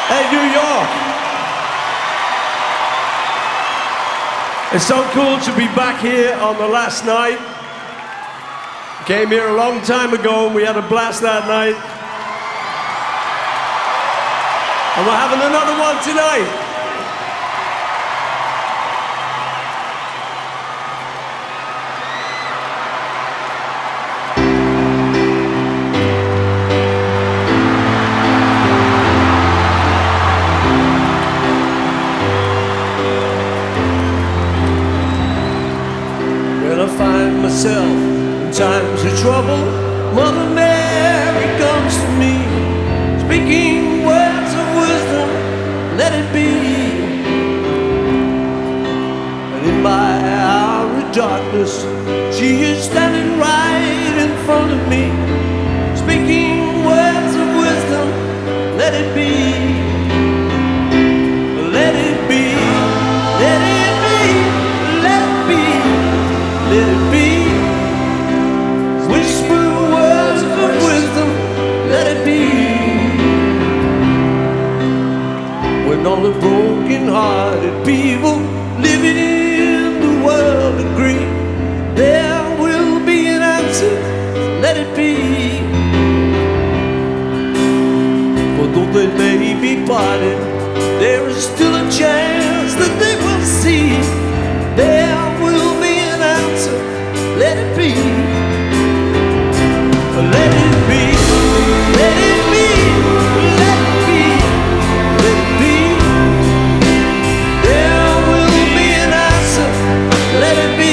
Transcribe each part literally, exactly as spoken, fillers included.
Hey, New York. It's so cool to be back here on the last night. Came here a long time ago and we had a blast that night. And we're having another one tonight. When I find myself in times of trouble, Mother Mary comes to me, speaking words of wisdom, let it be. And in my hour of darkness, she is standing right in front of me, speaking words of wisdom, let it be. Let it be, let it be, let it be, let it be. Whisper words of wisdom, let it be. When all the broken-hearted people living in the world agree, there will be an answer, let it be. For though they may be parted, there is still a chance that they will see. There will be an answer, let it be. Let it be, let it be, let it be, let it be. There will be an answer, let it be.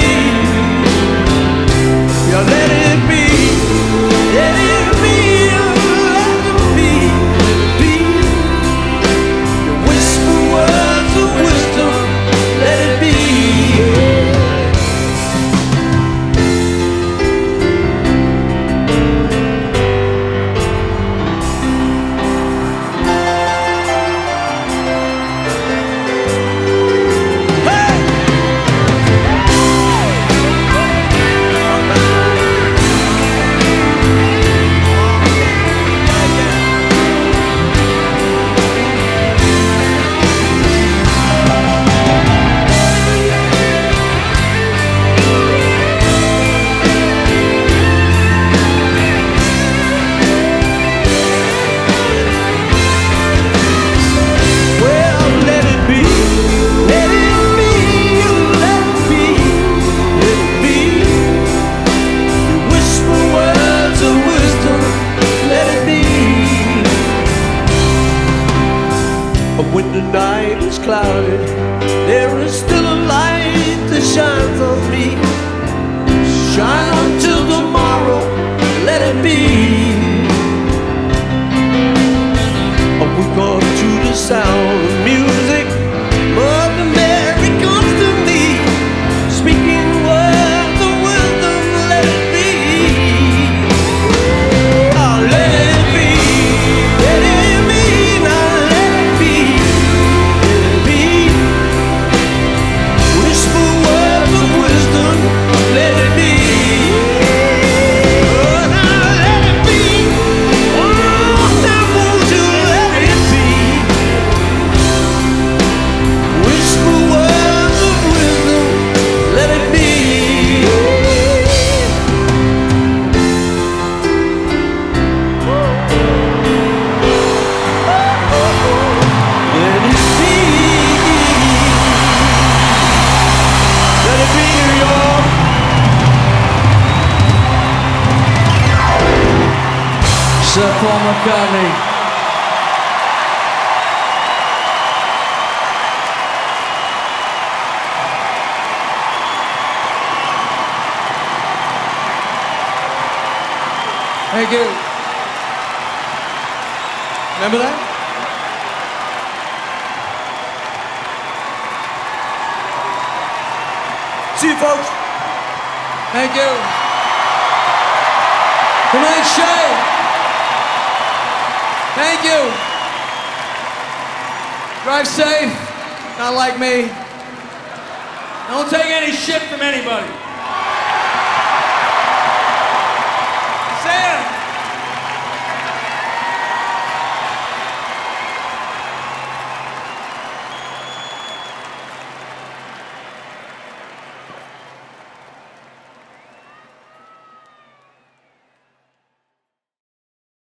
Yeah, let it be, let it be, let it be, let it be. You whisper words of wisdom, let it be. When the night is clouded, there is still a light that shines on me. Shine until tomorrow, let it be. I wake up to the sound of music. Mother Mary comes to me, speaking words of wisdom, let it be. Oh, let it be, let it be, now let it be. Sir Paul McCartney. Thank you. Remember that? See you, folks. Thank you. Good night, Shay. Thank you. Drive safe, not like me. Don't take any shit from anybody.